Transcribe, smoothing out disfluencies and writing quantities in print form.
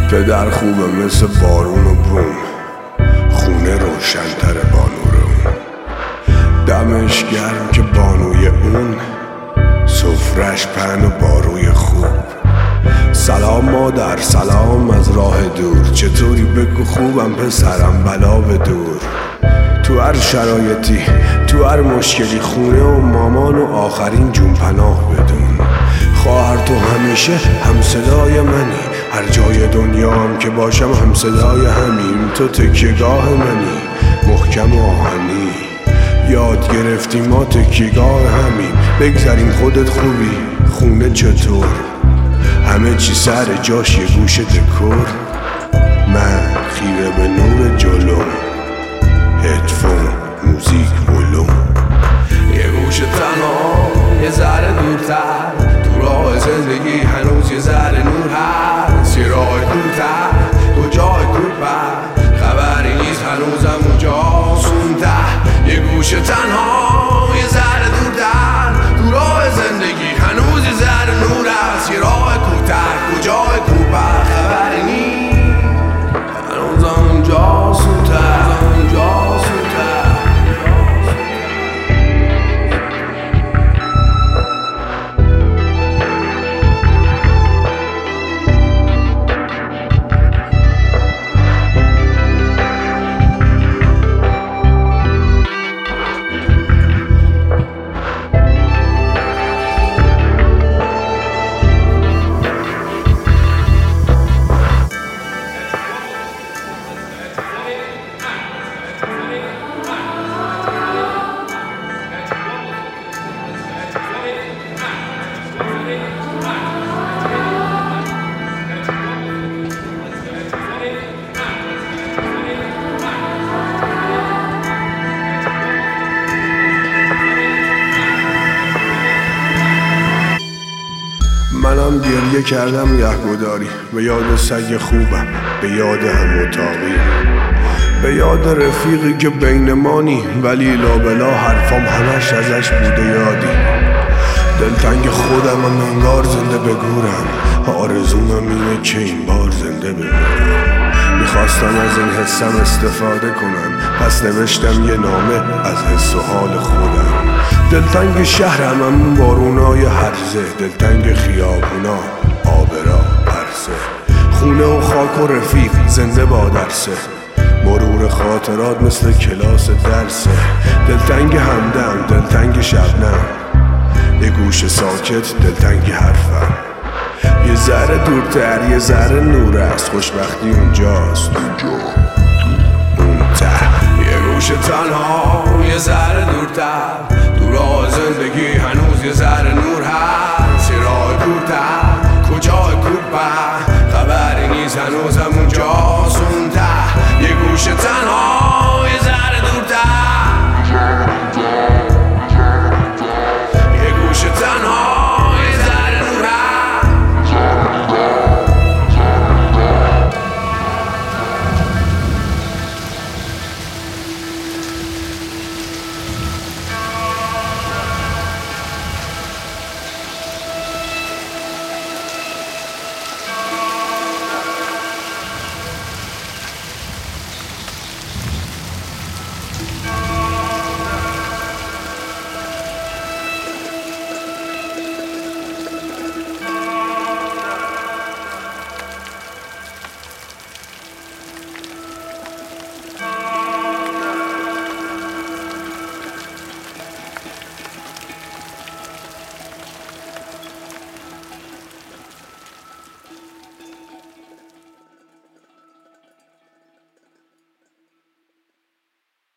پدر خوبه مثل بارون و بوم، خونه روشن‌تر بانو رو، دمش گرم که بانوی اون، سفرش پهن و باروی خوب. سلام مادر، سلام از راه دور، چطوری بگو خوبم پسرم بلا به دور. تو هر شرایطی، تو هر مشکلی، خونه و مامان و آخرین جون پناه بدون. خواهر تو همیشه هم صدای منی، هر جای دنیا هم که باشم هم صدای همین. تو تکیه‌گاه منی، محکم و آهنی، یاد گرفتیم ما تکیه‌گاه همین. بگذریم خودت خوبی، خونه چطور؟ همه چی سر جاش، یه گوش دکور. من خیره به نور جلو، هدفون موزیک ولوم. یه گوش تنها، یه ذره دورتر، تو راه زندگی هنوز یه ذره نور هست. یه راه دورتر، تو جای دورتر، خبری نیست هنوزم اونجاست اون ته. یه گوش تنها، یه ذره دورتر، تو راه زندگی هنوز یه ذره نور هست. یه راه کوتاه، کجای دورتر، خبری نیست هنوزم اونجاست اون ته. منم گریه کردم گهگداری، به یاد سگ خوبم، به یاد هم اتاقی، به یاد رفیقی که بین مانی، ولی لابلا حرفام همش ازش بوده یادی. دلتنگ خودم هم انگار زنده بگورم، آرزومم اینه که این بار زنده بگورم. میخواستم از این حسم استفاده کنم، پس نوشتم یه نامه از حس و حال خودم. دلتنگ شهرم هم بارونای هرزه، دلتنگ خیابونا آبرا پرسه، خونه و خاک و رفیق زنده با درسه، مرور خاطرات مثل کلاس درسه. دلتنگ همدم، دلتنگ شبنم، یه گوش ساکت، دلتنگ حرفم. یه ذره دورتر، یه ذره نور است، خوشبختی اونجاست اون ته. یه گوش تنها، یه ذره دورتر، تو راه زندگی هنوز یه ذره نور هست.